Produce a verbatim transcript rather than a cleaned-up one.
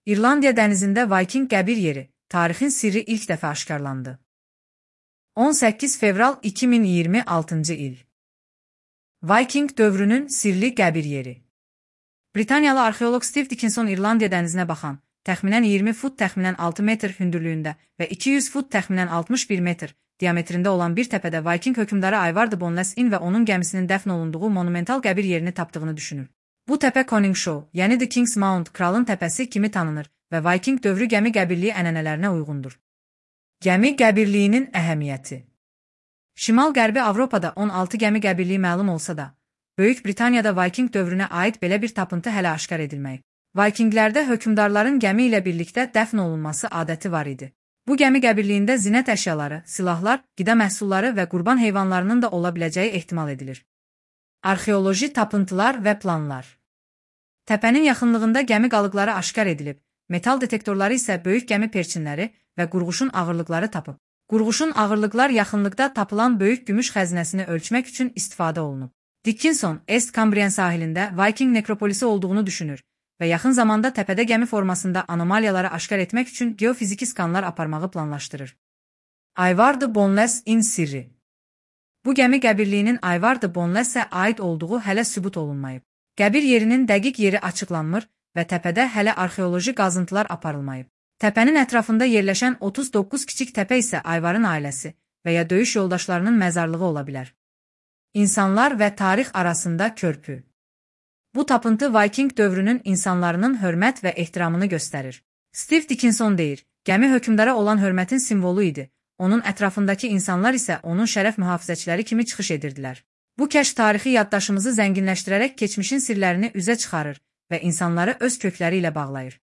İrlandiya dənizində Viking qəbir yeri, tarixin sirri ilk dəfə aşkarlandı. on səkkiz fevral iki min iyirmi altıncı il. Viking dövrünün sirli qəbir yeri. Britaniyalı arxeoloq Steve Dickinson İrlandiya dənizinə baxan, təxminən iyirmi fut təxminən altı metr hündürlüyündə və iki yüz fut təxminən altmış bir metr diametrində olan bir təpədə Viking hökmdarı Ivar de Bonnes-in və onun gəmisinin dəfn olunduğu monumental qəbir yerini tapdığını düşünür. Bu təpə Coningshaw, yəni The King's Mount, kralın təpəsi kimi tanınır və Viking dövrü gəmi qəbirliyi ənənələrinə uyğundur. Gəmi qəbirliyinin əhəmiyyəti. Şimal-Qərbi Avropada on altı gəmi qəbirliyi məlum olsa da, Böyük Britaniyada Viking dövrünə aid belə bir tapıntı hələ aşkar edilməyib. Vikinglərdə hökmdarların gəmi ilə birlikdə dəfn olunması adəti var idi. Bu gəmi qəbirliyində zinət əşyaları, silahlar, qida məhsulları və qurban heyvanlarının da ola biləcəyi ehtimal edilir. Arxeoloji tapıntılar və planlar. Təpənin yaxınlığında gəmi qalıqları aşkar edilib, metal detektorları isə böyük gəmi perçinləri və qurğuşun ağırlıqları tapıb. Qurğuşun ağırlıqlar yaxınlıqda tapılan böyük gümüş xəzinəsini ölçmək üçün istifadə olunub. Dickinson, Est Cambrian sahilində Viking nekropolisi olduğunu düşünür və yaxın zamanda təpədə gəmi formasında anomaliyaları aşkar etmək üçün geofiziki skanlar aparmağı planlaşdırır. Ivar de Bonnes-in sirri. Bu gəmi qəbirliyinin Ivar de Bonnes-ə aid olduğu hələ sübut olunmayıb. Qəbir yerinin dəqiq yeri açıqlanmır və təpədə hələ arxeoloji qazıntılar aparılmayıb. Təpənin ətrafında yerləşən otuz doqquz kiçik təpə isə Ivarın ailəsi və ya döyüş yoldaşlarının məzarlığı ola bilər. İnsanlar və tarix arasında körpü. Bu tapıntı Viking dövrünün insanlarının hörmət və ehtiramını göstərir. Steve Dickinson deyir, gəmi hökmdara olan hörmətin simvolu idi. Onun ətrafındakı insanlar isə onun şərəf mühafizəçiləri kimi çıxış edirdilər. Bu kəşf tarixi yaddaşımızı zənginləşdirərək keçmişin sirlərini üzə çıxarır və insanları öz kökləri ilə bağlayır.